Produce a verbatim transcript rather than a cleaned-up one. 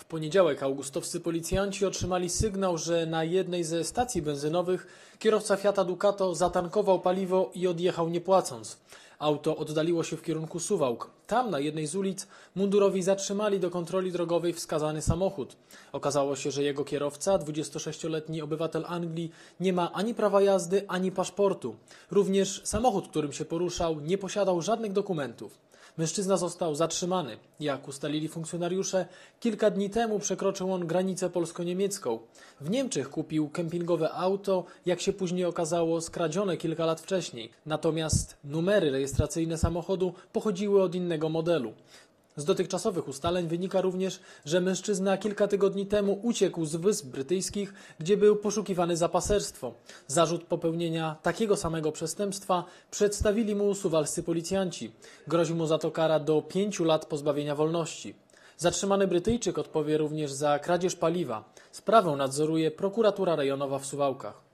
W poniedziałek augustowscy policjanci otrzymali sygnał, że na jednej ze stacji benzynowych kierowca Fiata Ducato zatankował paliwo i odjechał nie płacąc. Auto oddaliło się w kierunku Suwałk. Tam, na jednej z ulic, mundurowi zatrzymali do kontroli drogowej wskazany samochód. Okazało się, że jego kierowca, dwudziestosześcioletni obywatel Anglii, nie ma ani prawa jazdy, ani paszportu. Również samochód, którym się poruszał, nie posiadał żadnych dokumentów. Mężczyzna został zatrzymany. Jak ustalili funkcjonariusze, kilka dni temu przekroczył on granicę polsko-niemiecką. W Niemczech kupił kempingowe auto, jak się później okazało, skradzione kilka lat wcześniej. Natomiast numery rejestracyjne samochodu pochodziły od innego modelu. Z dotychczasowych ustaleń wynika również, że mężczyzna kilka tygodni temu uciekł z Wysp Brytyjskich, gdzie był poszukiwany za paserstwo. Zarzut popełnienia takiego samego przestępstwa przedstawili mu suwalscy policjanci. Grozi mu za to kara do pięciu lat pozbawienia wolności. Zatrzymany Brytyjczyk odpowie również za kradzież paliwa. Sprawę nadzoruje prokuratura rejonowa w Suwałkach.